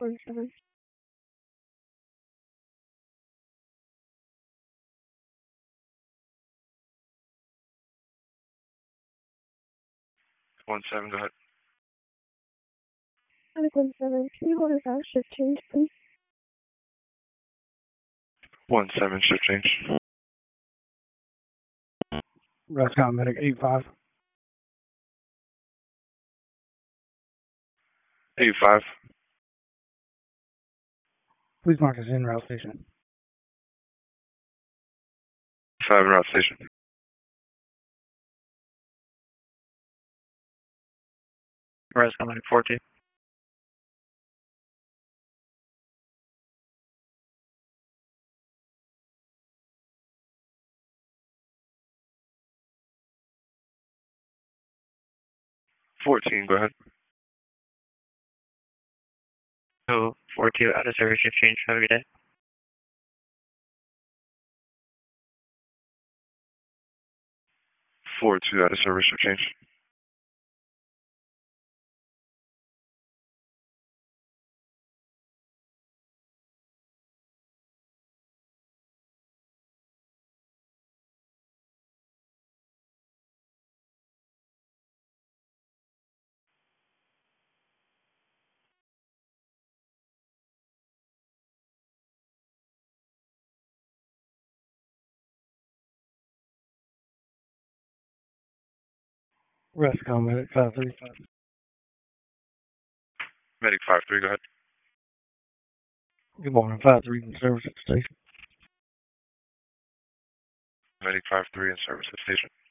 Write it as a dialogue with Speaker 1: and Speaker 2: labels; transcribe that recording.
Speaker 1: 117.
Speaker 2: 17, go ahead.
Speaker 1: Medic 17, can you hold us out shift change, please?
Speaker 2: 17, shift change.
Speaker 3: Rescom Medic 85.
Speaker 2: 85.
Speaker 3: Please mark us in route station.
Speaker 2: 5 in route station.
Speaker 4: Rescom Medic 14.
Speaker 2: 14, go ahead.
Speaker 4: 42, out of service shift change. Have a good day.
Speaker 2: 42, out of service, shift change.
Speaker 3: Rescom Medic 535.
Speaker 2: Medic 53, go ahead.
Speaker 3: Good morning, 53 in service at the station.
Speaker 2: Medic 53 in service at station.